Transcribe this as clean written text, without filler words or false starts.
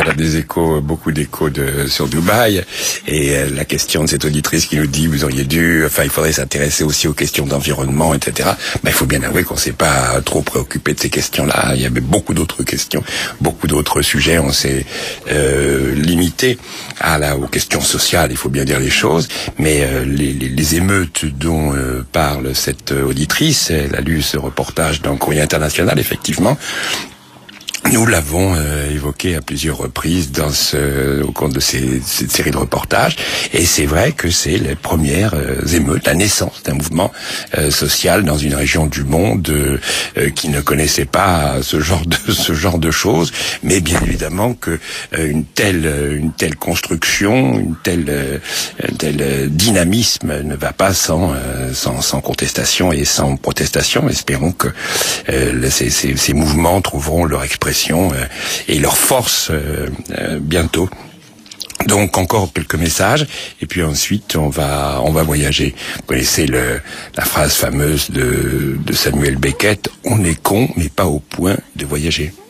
a des échos, beaucoup d'échos sur Dubaï. Et la question de cette auditrice qui nous dit, il faudrait s'intéresser aussi aux questions d'environnement, etc. Il faut bien avouer qu'on s'est pas trop préoccupé de ces questions-là. Il y avait beaucoup d'autres questions, beaucoup d'autres sujets. On s'est limité aux questions sociales, il faut bien dire les choses. Mais les émeutes dont parle cette auditrice, elle a lu ce reportage dans Courrier International, effectivement. Nous l'avons évoqué à plusieurs reprises au cours de cette série de reportages, et c'est vrai que c'est les premières émeutes, la naissance d'un mouvement social dans une région du monde qui ne connaissait pas ce genre de choses, mais bien évidemment que une telle construction, un tel dynamisme ne va pas sans contestation et sans protestation. Espérons que ces mouvements trouveront leur expression et leur force bientôt. Donc encore quelques messages et puis ensuite on va voyager. Vous connaissez la phrase fameuse de Samuel Beckett, on est con mais pas au point de voyager.